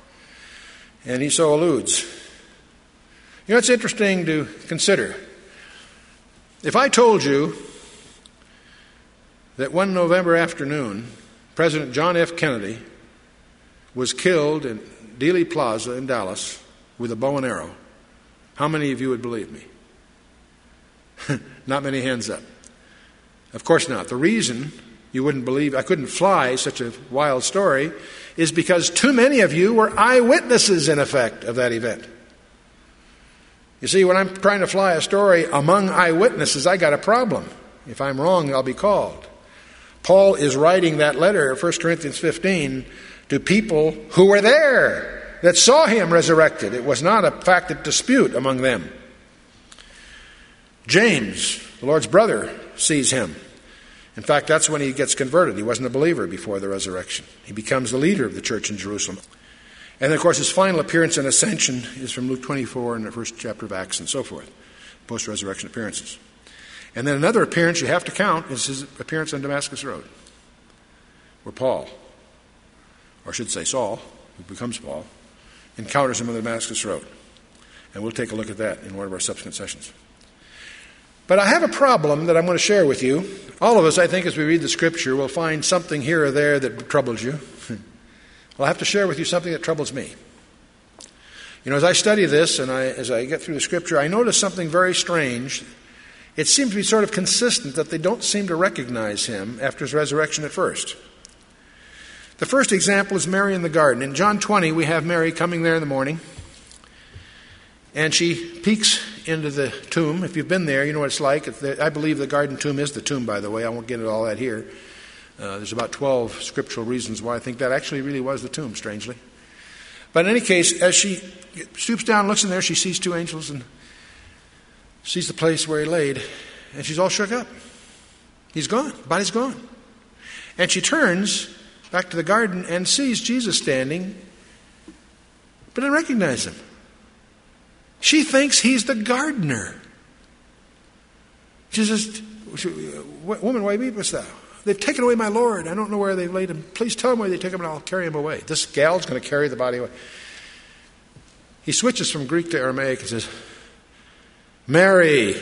And he so alludes. You know, it's interesting to consider. If I told you that one November afternoon, President John F. Kennedy was killed in Dealey Plaza in Dallas with a bow and arrow, how many of you would believe me? Not many hands up. Of course not. The reason you wouldn't believe I couldn't fly such a wild story is because too many of you were eyewitnesses, in effect, of that event. You see, when I'm trying to fly a story among eyewitnesses, I got a problem. If I'm wrong, I'll be called. Paul is writing that letter, First Corinthians fifteen, to people who were there, that saw him resurrected. It was not a fact of dispute among them. James, the Lord's brother, sees him. In fact, that's when he gets converted. He wasn't a believer before the resurrection. He becomes the leader of the church in Jerusalem. And then, of course, his final appearance and ascension is from Luke twenty-four and the first chapter of Acts and so forth, post-resurrection appearances. And then another appearance you have to count is his appearance on Damascus Road, where Paul, or I should say Saul, who becomes Paul, encounters him on the Damascus Road. And we'll take a look at that in one of our subsequent sessions. But I have a problem that I'm going to share with you. All of us, I think, as we read the Scripture, will find something here or there that troubles you. Well, I have to share with you something that troubles me. You know, as I study this and I, as I get through the Scripture, I notice something very strange it seems to be sort of consistent that they don't seem to recognize him after his resurrection at first. The first example is Mary in the garden. In John twenty, we have Mary coming there in the morning, and she peeks into the tomb. If you've been there, you know what it's like. I believe the garden tomb is the tomb, by the way. I won't get into all that here. Uh, there's about twelve scriptural reasons why I think that actually really was the tomb, strangely. But in any case, as she stoops down and looks in there, she sees two angels and sees the place where he laid, and she's all shook up. He's gone. The body's gone. And she turns back to the garden and sees Jesus standing, but doesn't recognize him. She thinks he's the gardener. She says, "Woman, why weepest thou? They've taken away my Lord. I don't know where they've laid him. Please tell him where they took him and I'll carry him away." This gal's going to carry the body away. He switches from Greek to Aramaic and says, "Mary."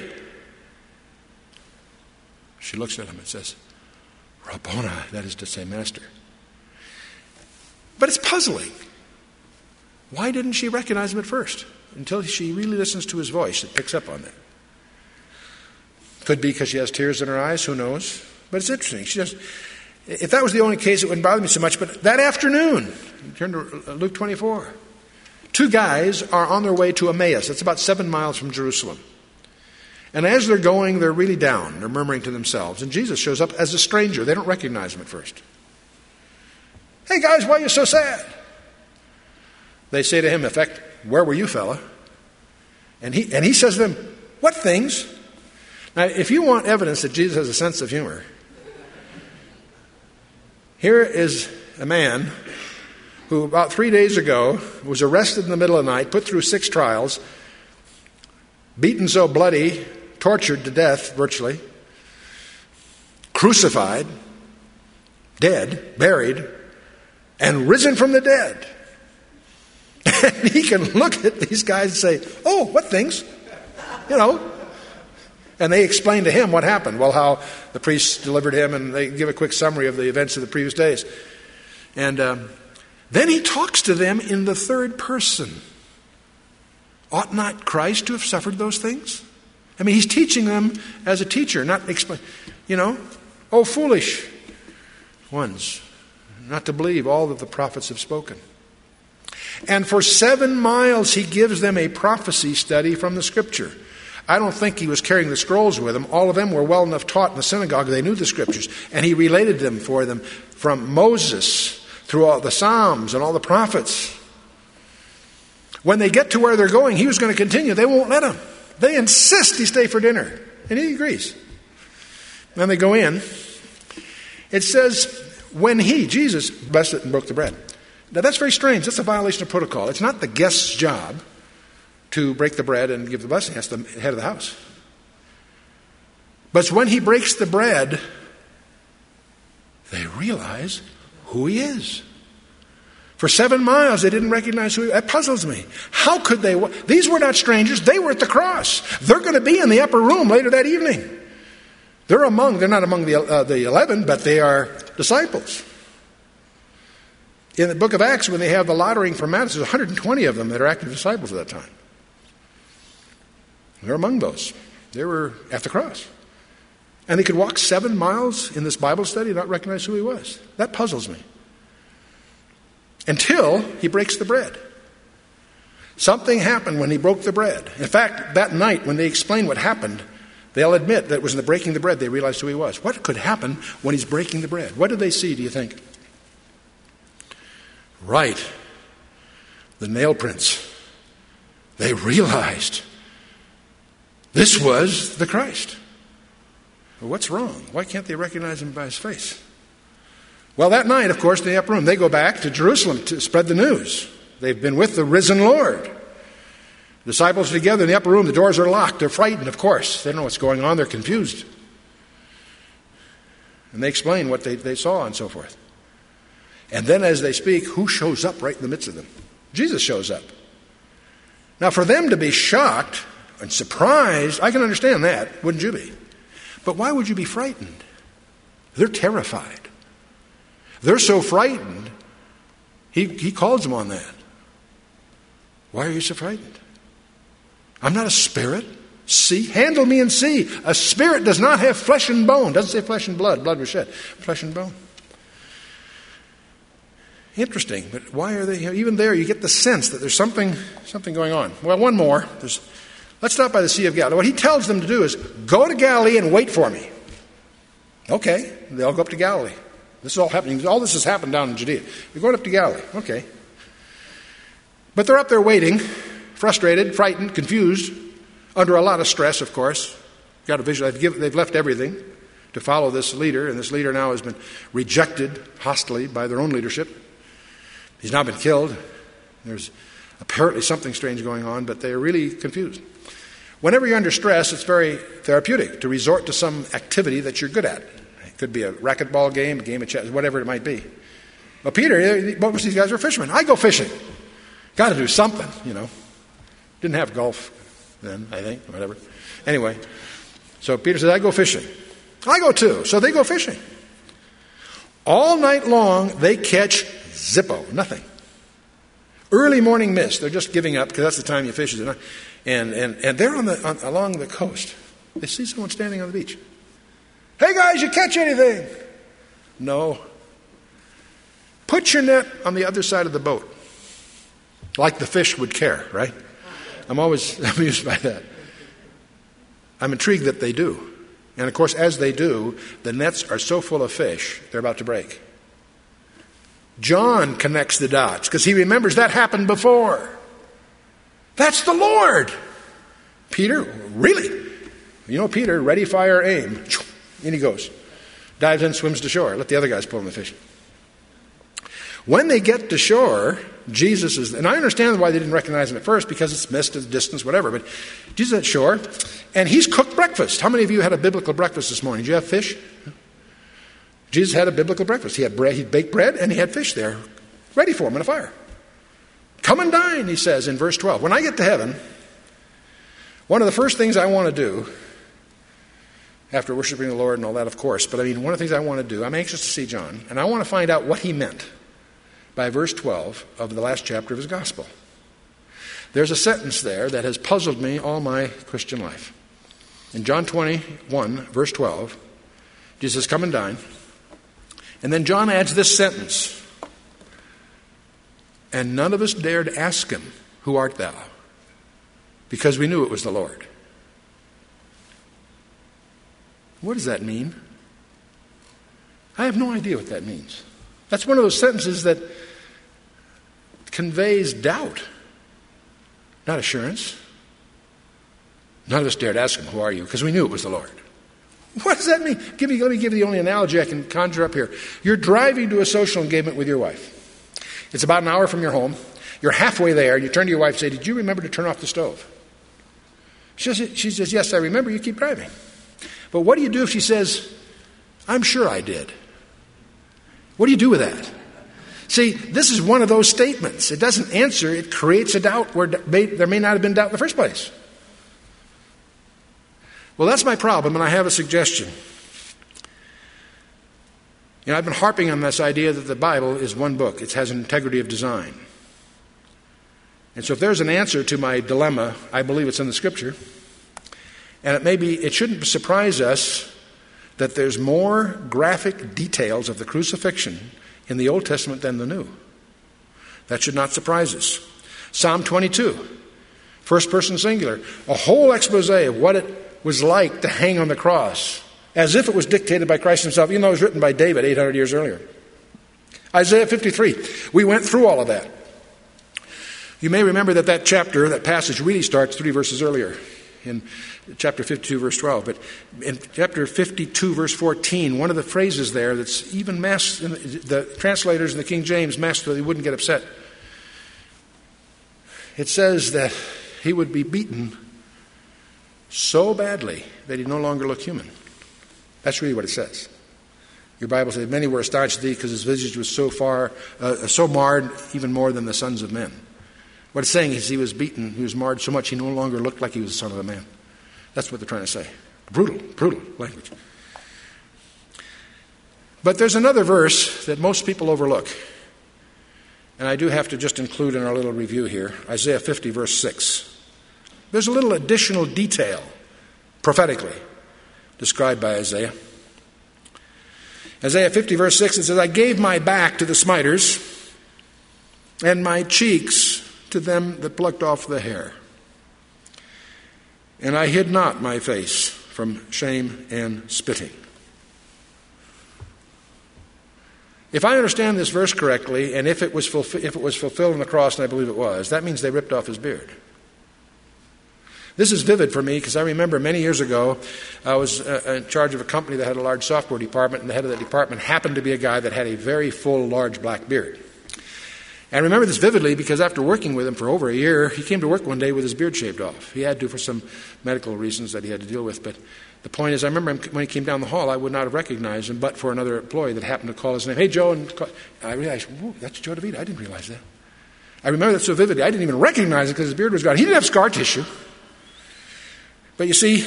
She looks at him and says, "Rabboni," that is to say, Master. But it's puzzling. Why didn't she recognize him at first? Until she really listens to his voice, it picks up on that. Could be because she has tears in her eyes, who knows? But it's interesting. She just, if that was the only case, it wouldn't bother me so much. But that afternoon, turn to Luke twenty-four, two guys are on their way to Emmaus. It's about seven miles from Jerusalem. And as they're going, they're really down. They're murmuring to themselves. And Jesus shows up as a stranger. They don't recognize him at first. "Hey guys, why are you so sad?" They say to him, in effect, "Where were you, fella?" And he, and he says to them, "What things?" Now, if you want evidence that Jesus has a sense of humor, here is a man who about three days ago was arrested in the middle of the night, put through six trials, beaten so bloody, tortured to death virtually, crucified, dead, buried, and risen from the dead. And he can look at these guys and say, "Oh, what things?" You know. And they explain to him what happened. Well, how the priests delivered him, and they give a quick summary of the events of the previous days. And um, then he talks to them in the third person. Ought not Christ to have suffered those things? I mean, he's teaching them as a teacher, not explain. You know, "Oh, foolish ones, not to believe all that the prophets have spoken." And for seven miles he gives them a prophecy study from the Scripture. I don't think he was carrying the scrolls with him. All of them were well enough taught in the synagogue. They knew the Scriptures. And he related them for them from Moses through all the Psalms and all the prophets. When they get to where they're going, he was going to continue. They won't let him. They insist he stay for dinner. And he agrees. Then they go in. It says, when he, Jesus, blessed it and broke the bread. Now that's very strange. That's a violation of protocol. It's not the guest's job to break the bread and give the blessing. That's the head of the house. But it's when he breaks the bread, they realize who he is. For seven miles, they didn't recognize who he was. That puzzles me. How could they? These were not strangers. They were at the cross. They're going to be in the upper room later that evening. They're among, they're not among the, uh, the eleven, but they are disciples. In the book of Acts, when they have the lottering for Emmaus, there's one hundred twenty of them that are active disciples at that time. They're among those. They were at the cross. And they could walk seven miles in this Bible study and not recognize who he was. That puzzles me. Until he breaks the bread. Something happened when he broke the bread. In fact, that night when they explain what happened, they'll admit that it was in the breaking the bread they realized who he was. What could happen when he's breaking the bread? What did they see, do you think? Right. The nail prints. They realized this was the Christ. Well, what's wrong? Why can't they recognize him by his face? Well, that night, of course, in the upper room, they go back to Jerusalem to spread the news. They've been with the risen Lord. The disciples are together in the upper room. The doors are locked. They're frightened, of course. They don't know what's going on. They're confused. And they explain what they, they saw and so forth. And then as they speak, who shows up right in the midst of them? Jesus shows up. Now, for them to be shocked and surprised, I can understand that, wouldn't you be? But why would you be frightened? They're terrified. They're so frightened, he, he calls them on that. Why are you so frightened? I'm not a spirit. See, handle me and see. A spirit does not have flesh and bone. Doesn't say flesh and blood. Blood was shed. Flesh and bone. Interesting, but why are they, you know, even there you get the sense that there's something something going on. Well, one more. There's, let's stop by the Sea of Galilee. What he tells them to do is, go to Galilee and wait for me. Okay, they all go up to Galilee. This is all happening. All this has happened down in Judea. We're going up to Galilee. Okay. But they're up there waiting, frustrated, frightened, confused, under a lot of stress, of course. You've got a vision. They've, given, they've left everything to follow this leader, and this leader now has been rejected hostily by their own leadership. He's now been killed. There's apparently something strange going on, but they're really confused. Whenever you're under stress, it's very therapeutic to resort to some activity that you're good at. It could be a racquetball game, a game of chess, whatever it might be. Well, Peter, most of these guys were fishermen. I go fishing. Got to do something, you know. Didn't have golf then, I think, whatever. Anyway, so Peter says, I go fishing. I go too. So they go fishing. All night long, they catch zippo, nothing. Early morning mist. They're just giving up because that's the time you fish. And and and they're on the on, along the coast. They see someone standing on the beach. Hey guys, you catch anything? No. Put your net on the other side of the boat, like the fish would care, right? I'm always amused by that. I'm intrigued that they do. And of course, as they do, the nets are so full of fish, they're about to break. John connects the dots because he remembers that happened before. That's the Lord. Peter, really? You know, Peter, ready, fire, aim. In he goes. Dives in, swims to shore. Let the other guys pull in the fish. When they get to shore, Jesus is, and I understand why they didn't recognize him at first because it's mist, it's distance, whatever, but Jesus is at shore, and he's cooked breakfast. How many of you had a biblical breakfast this morning? Did you have fish? Jesus had a biblical breakfast. He had bread, he baked bread, and he had fish there, ready for him in a fire. Come and dine, he says in verse twelve. When I get to heaven, one of the first things I want to do, after worshiping the Lord and all that, of course, but I mean, one of the things I want to do, I'm anxious to see John, and I want to find out what he meant by verse twelve of the last chapter of his gospel. There's a sentence there that has puzzled me all my Christian life. In John twenty-one, verse twelve, Jesus says, come and dine. And then John adds this sentence. And none of us dared ask him, who art thou? Because we knew it was the Lord. What does that mean? I have no idea what that means. That's one of those sentences that conveys doubt, not assurance. None of us dared ask him, who are you? Because we knew it was the Lord. What does that mean? Give me, let me give you the only analogy I can conjure up here. You're driving to a social engagement with your wife. It's about an hour from your home. You're halfway there, and you turn to your wife and say, did you remember to turn off the stove? She says, she says, yes, I remember. You keep driving. But what do you do if she says, I'm sure I did? What do you do with that? See, this is one of those statements. It doesn't answer. It creates a doubt where there may not have been doubt in the first place. Well, that's my problem, and I have a suggestion. You know, I've been harping on this idea that the Bible is one book. It has an integrity of design. And so if there's an answer to my dilemma, I believe it's in the Scripture. And it may be, it shouldn't surprise us that there's more graphic details of the crucifixion in the Old Testament than the New. That should not surprise us. Psalm twenty-two, first person singular, a whole expose of what it was like to hang on the cross, as if it was dictated by Christ himself, even though it was written by David eight hundred years earlier. Isaiah fifty-three, we went through all of that. You may remember that that chapter, that passage really starts three verses earlier in chapter fifty-two, verse twelve. But in chapter fifty-two, verse fourteen, one of the phrases there that's even masked, in the, the translators in the King James masked so they wouldn't get upset. It says that he would be beaten so badly that he'd no longer look human. That's really what it says. Your Bible says, many were astonished at thee because his visage was so far, uh, so marred, even more than the sons of men. What it's saying is he was beaten, he was marred so much he no longer looked like he was the son of a man. That's what they're trying to say. Brutal, brutal language. But there's another verse that most people overlook. And I do have to just include in our little review here, Isaiah fifty, verse six. There's a little additional detail prophetically described by Isaiah. Isaiah fifty, verse six, it says, I gave my back to the smiters, and my cheeks to them that plucked off the hair. And I hid not my face from shame and spitting. If I understand this verse correctly, and if it was fulfi- if it was fulfilled on the cross, and I believe it was, that means they ripped off his beard. This is vivid for me because I remember many years ago I was uh, in charge of a company that had a large software department, and the head of the department happened to be a guy that had a very full, large black beard. And I remember this vividly because after working with him for over a year, he came to work one day with his beard shaved off. He had to for some medical reasons that he had to deal with. But the point is, I remember him, when he came down the hall, I would not have recognized him but for another employee that happened to call his name. Hey, Joe. And I realized, whoa, that's Joe DeVita. I didn't realize that. I remember that so vividly. I didn't even recognize it because his beard was gone. He didn't have scar tissue. But you see,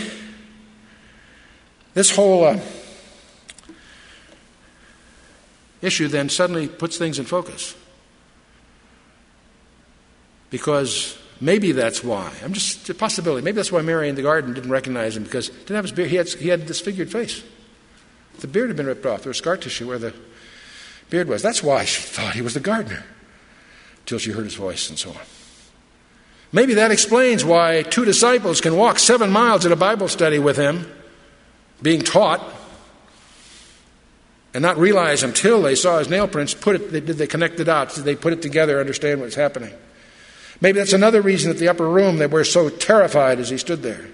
this whole uh, issue then suddenly puts things in focus. Because maybe that's why. I'm just a possibility. Maybe that's why Mary in the garden didn't recognize him, because he didn't have his beard. He had, he had a disfigured face. The beard had been ripped off. There was scar tissue where the beard was. That's why she thought he was the gardener, till she heard his voice and so on. Maybe that explains why two disciples can walk seven miles at a Bible study with him, being taught, and not realize until they saw his nail prints, put it, did they connect the dots? Did they put it together, understand what's happening? Maybe that's another reason that the upper room they were so terrified as he stood there.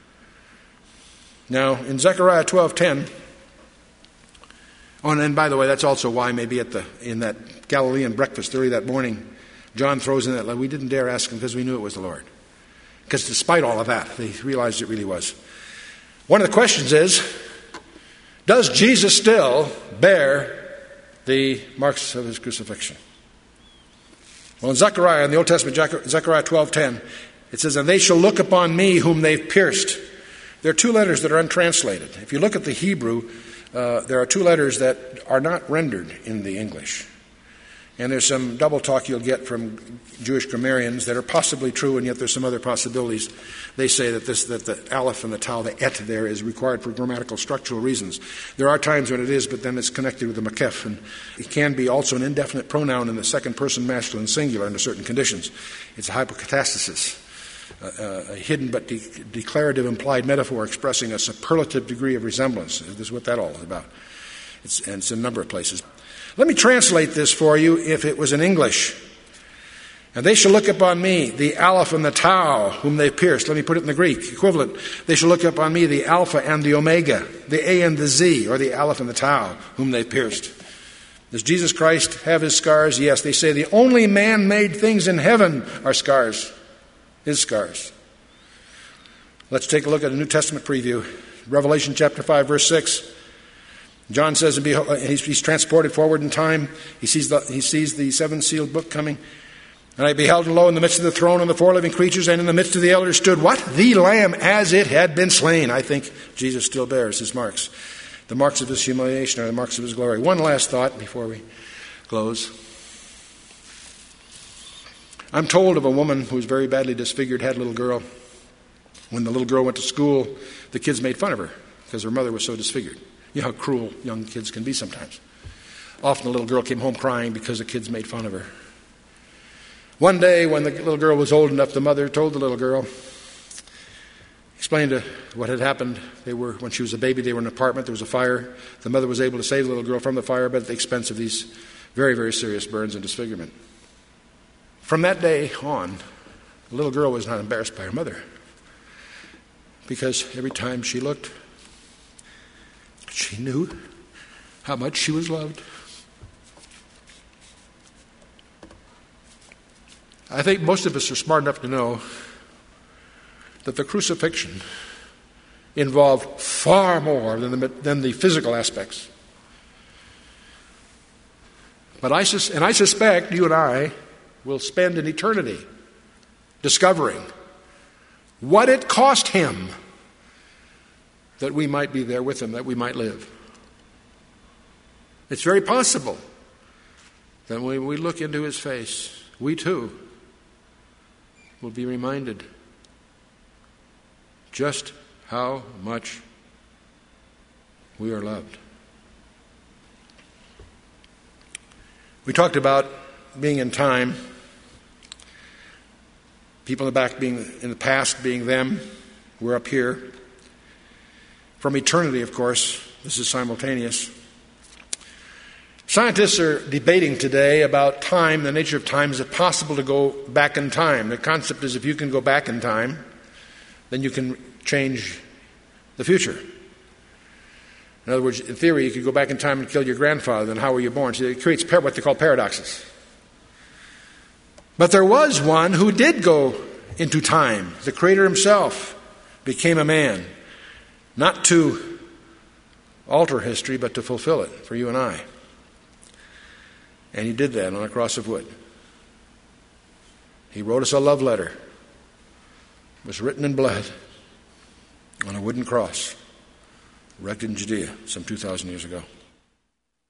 Now, in Zechariah twelve ten, oh, and by the way, that's also why maybe at the in that Galilean breakfast early that morning, John throws in that, we didn't dare ask him because we knew it was the Lord. Because despite all of that, they realized it really was. One of the questions is, does Jesus still bear the marks of his crucifixion? Well, in Zechariah, in the Old Testament, Zechariah twelve ten, it says, and they shall look upon me whom they've pierced. There are two letters that are untranslated. If you look at the Hebrew, uh, there are two letters that are not rendered in the English. And there's some double talk you'll get from Jewish grammarians that are possibly true, and yet there's some other possibilities. They say that this that the aleph and the tau, the et there, is required for grammatical structural reasons. There are times when it is, but then it's connected with the makef, and it can be also an indefinite pronoun in the second person masculine singular under certain conditions. It's a hypocatastasis, uh, a hidden but de- declarative implied metaphor expressing a superlative degree of resemblance. This is what that all is about. It's, and it's in a number of places. Let me translate this for you if it was in English. And they shall look upon me, the aleph and the tau, whom they pierced. Let me put it in the Greek equivalent. They shall look upon me, the alpha and the omega, the A and the Z, or the aleph and the tau, whom they pierced. Does Jesus Christ have his scars? Yes. They say the only man-made things in heaven are scars, his scars. Let's take a look at a New Testament preview. Revelation chapter five, verse six. John says, and behold, he's, he's transported forward in time. He sees the, he sees the seven-sealed book coming. And I beheld, and lo, in the midst of the throne and the four living creatures, and in the midst of the elders stood, what? The Lamb, as it had been slain. I think Jesus still bears his marks. The marks of his humiliation are the marks of his glory. One last thought before we close. I'm told of a woman who was very badly disfigured, had a little girl. When the little girl went to school, the kids made fun of her because her mother was so disfigured. You know how cruel young kids can be sometimes. Often the little girl came home crying because the kids made fun of her. One day when the little girl was old enough, the mother told the little girl, explained to what had happened. They were, when she was a baby, they were in an apartment. There was a fire. The mother was able to save the little girl from the fire, but at the expense of these very, very serious burns and disfigurement. From that day on, the little girl was not embarrassed by her mother, because every time she looked, she knew how much she was loved. I think most of us are smart enough to know that the crucifixion involved far more than the, than the physical aspects. But I sus- and I suspect you and I will spend an eternity discovering what it cost him that we might be there with him, that we might live. It's very possible that when we look into his face, we too will be reminded just how much we are loved. We talked about being in time, people in the back being in the past being them, we're up here. From eternity, of course, this is simultaneous. Scientists are debating today about time, the nature of time. Is it possible to go back in time? The concept is if you can go back in time, then you can change the future. In other words, in theory, you could go back in time and kill your grandfather, then how were you born? So it creates what they call paradoxes. But there was one who did go into time. The Creator himself became a man, not to alter history, but to fulfill it for you and I. And he did that on a cross of wood. He wrote us a love letter. It was written in blood on a wooden cross, erected in Judea some two thousand years ago.